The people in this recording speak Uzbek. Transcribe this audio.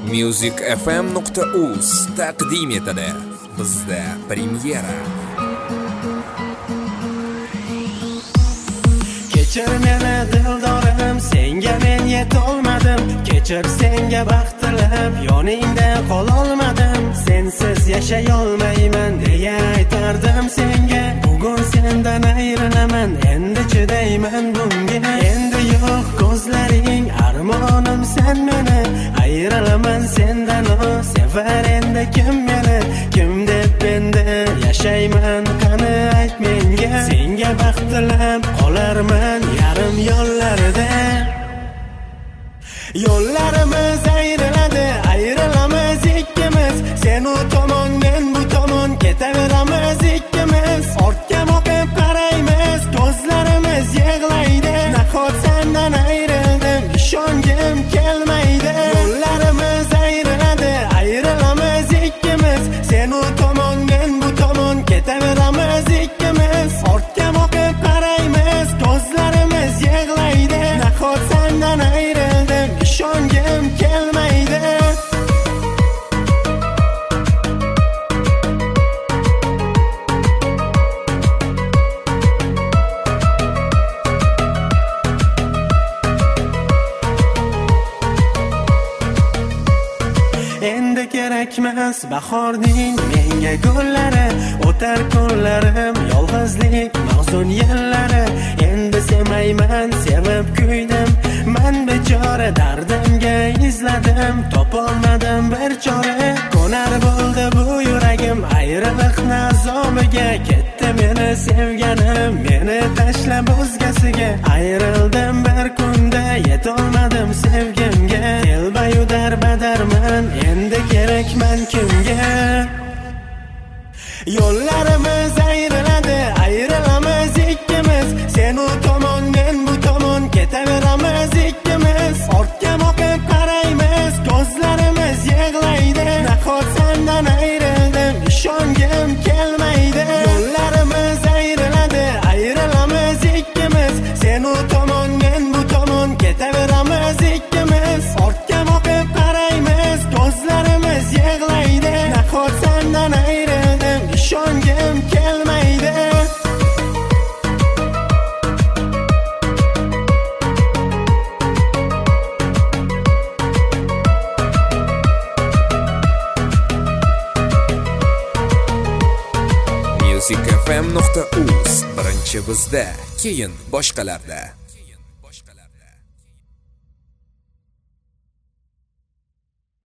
musicfm.uz taqdim etadi. Bizda premyera. Kechir meni dildorim, senga men yetolmadim. Kechir senga baxt tilab, yoningda qololmadim. Sensiz yashay olmayman deya aytardim senga. Bugun sendan ayrilaman, endi chidayman bunga. Endi yo'q ko'zlaring, armonim sen meni. Ayrilaman sendan, o sevar endi kim meni? Kim deb endi yashayman, qani ayt menga. Senga baxt tilab qolarman yarim yo'llarda. Yo'llarimiz ayriladi, ayrilamiz ikkimiz. Sen u tomon, men bu tomon, ketaveramiz ikkimiz. Ortga boqib qaraymiz, ko'zlarimiz yig'laydi. Nahot sendan ayrildim, ishongim kelmaydi. Yo'llarimiz ayriladi, ayrilamiz ikkimiz. Sen u tomon, men bu tomon, ketaveramiz ikkimiz. Ortga boqib qaraymiz, ko'zlarimiz yig'laydi. Nahot sendan ayrildim, ishongim kelmaydi. Endi kerakmas bahorning menga gullari, o'tar kunlarim yolg'izlik mahzun yillari. Endi sevmayman, sevib kuydim, men bechora dardimga izladim, topolmadim bir chora. Ko'nar bo'ldi bu yuragim ayriliq azobiga. Ketdi meni sevganim, meni tashlab o'zgasiga. Ayrildim bir kunda, yetolmadim sevgimga. Telbayu darbadarman, endi kerakman kimga? Yo'llarimiz ayriladi, ayrilamiz ikkimiz. Sen u tomon, men bu tomon, ketaveramiz ikkimiz. Ortga boqib qaraymiz, ko'zlarimiz yig'laydi. Nahot sendan ayrildim, ishongim kelmaydi. Yo'llarimiz ayriladi, ayrilamiz ikkimiz. Sen u tomon, men bu tomon, ketaveramiz ikkimiz. Ortga boqib qaraymiz, ko'zlarimiz yig'laydi. Nahot sendan ayrildim, ishongim kelmaydi. musicfm.uz birinchi bizda, keyin boshqalarda.